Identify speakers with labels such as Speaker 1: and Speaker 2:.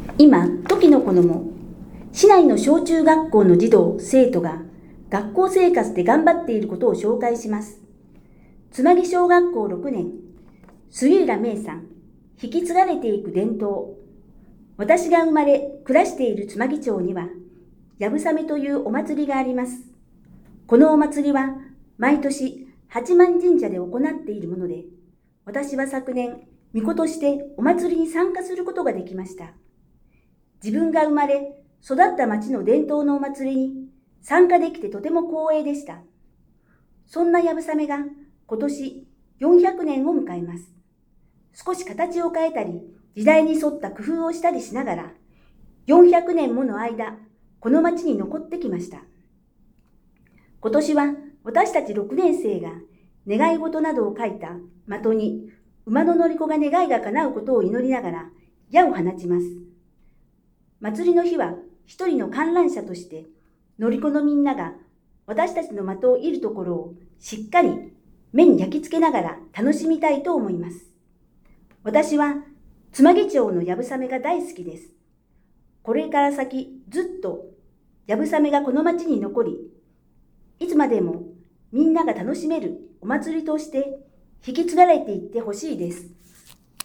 Speaker 1: 今、時の子のも、市内の小中学校の児童・生徒が学校生活で頑張っていることを紹介します。つまぎ小学校6年、杉浦芽衣さん、引き継がれていく伝統。私が生まれ、暮らしているつまぎ町には、やぶさめというお祭りがあります。このお祭りは、毎年八幡神社で行っているもので、私は昨年、巫女としてお祭りに参加することができました。自分が生まれ、育った町の伝統のお祭りに参加できてとても光栄でした。そんなやぶさめが今年400年を迎えます。少し形を変えたり、時代に沿った工夫をしたりしながら、400年もの間、この町に残ってきました。今年は私たち6年生が願い事などを書いた的に馬の乗り子が願いが叶うことを祈りながら矢を放ちます。祭りの日は一人の観覧者として乗り子のみんなが私たちの的を射るところをしっかり目に焼き付けながら楽しみたいと思います。私はつまぎ町のやぶさめが大好きです。これから先ずっとやぶさめがこの町に残り、いつまでもみんなが楽しめるお祭りとして引き継がれていってほしいです。